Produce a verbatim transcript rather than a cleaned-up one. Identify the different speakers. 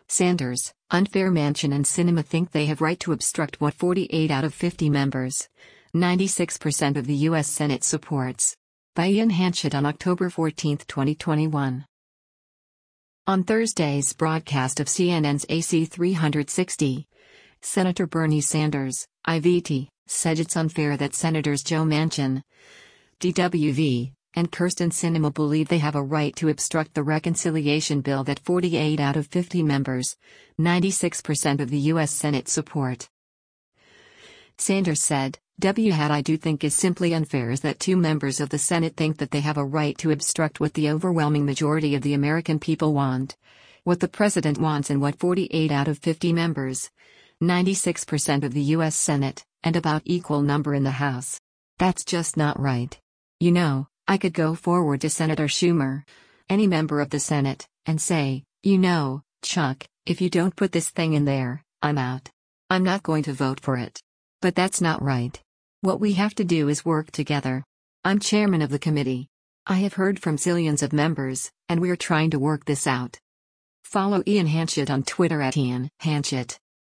Speaker 1: Sanders, Unfair Manchin and Sinema think they have right to obstruct what forty-eight out of fifty members, ninety-six percent of the U S Senate supports. By Ian Hanchett on October fourteenth, twenty twenty-one. On Thursday's broadcast of C N N's A C three sixty, Senator Bernie Sanders, I V T, said it's unfair that Senators Joe Manchin, D W V, and Kyrsten Sinema believe they have a right to obstruct the reconciliation bill that forty-eight out of fifty members, ninety-six percent of the U S Senate support. Sanders said, "What I do think is simply unfair is that two members of the Senate think that they have a right to obstruct what the overwhelming majority of the American people want, what the president wants and what forty-eight out of fifty members, ninety-six percent of the U S Senate, and about equal number in the House. That's just not right. You know, I could go forward to Senator Schumer, any member of the Senate, and say, you know, Chuck, if you don't put this thing in there, I'm out. I'm not going to vote for it. But that's not right. What we have to do is work together. I'm chairman of the committee. I have heard from zillions of members, and we're trying to work this out." Follow Ian Hanchett on Twitter at Ian Hanchett.